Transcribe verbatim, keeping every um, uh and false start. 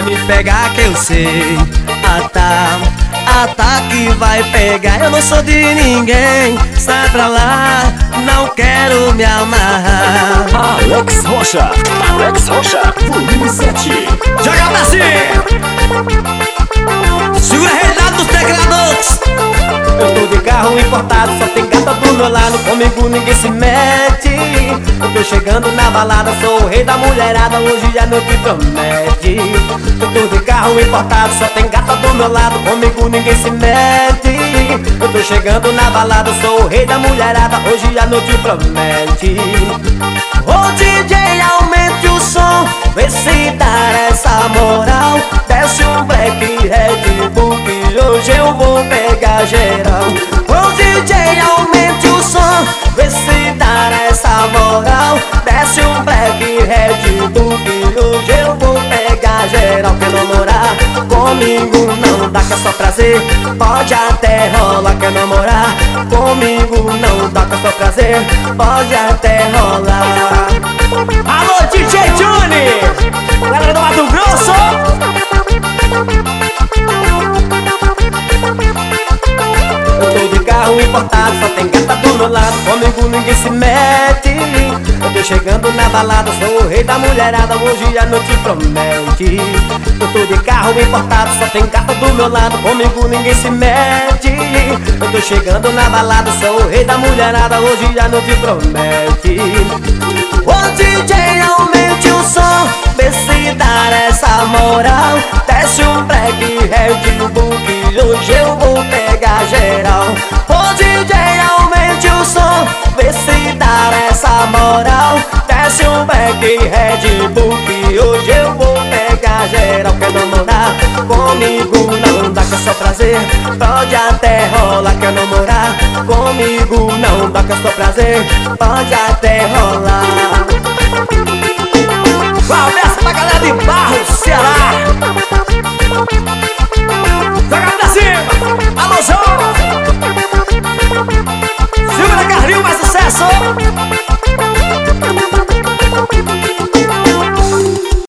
Vai me pegar que eu sei. Ah tá, ah tá que vai pegar. Eu não sou de ninguém, sai pra lá, não quero me amarrar. Alex Rocha, Alex Rocha, volume sete. Joga pra cima! Segura a realidade dos teclados. Eu tô de carro importado, só tem gata do meu lado, comigo ninguém se mete. Eu tô chegando na balada, sou o rei da mulherada, hoje a noite promete. Eu tô de carro importado, só tem gata do meu lado, comigo ninguém se mete. Eu tô chegando na balada, sou o rei da mulherada, hoje a noite promete. Ô D J, aumente o som, vê se dá essa moral. Desce um black Red Bull que hoje eu vou pegar geral. Ô D J, aumente o som, vê se dá essa moral. Desce um black Red Bull que hoje eu vou pegar geral. Quer namorar comigo não dá, que é só prazer, pode até rolar. Quer namorar comigo não dá, que é só prazer, pode até rolar. Alô D J Johnny, galera do Mato Grosso. Eu tô de carro importado, só tem gata do meu lado, comigo ninguém se mete. Eu tô chegando na balada, sou o rei da mulherada, hoje a noite promete. Eu tô de carro importado, só tem gata do meu lado, comigo ninguém se mete. Eu tô chegando na balada, sou o rei da mulherada, hoje a noite promete. Ô D J, aumente o som, vê se dá essa moral. Desce um black Red Bull que hoje eu vou pegar geral. Ô D J, aumente o som, vê se dá essa moral. Desce um black Red Bull que hoje eu vou pegar geral. Quer namorar comigo não dá, que é só prazer, pode até rolar. Quer namorar comigo não dá, que é só prazer, pode até rolar. Um abraço pra galera de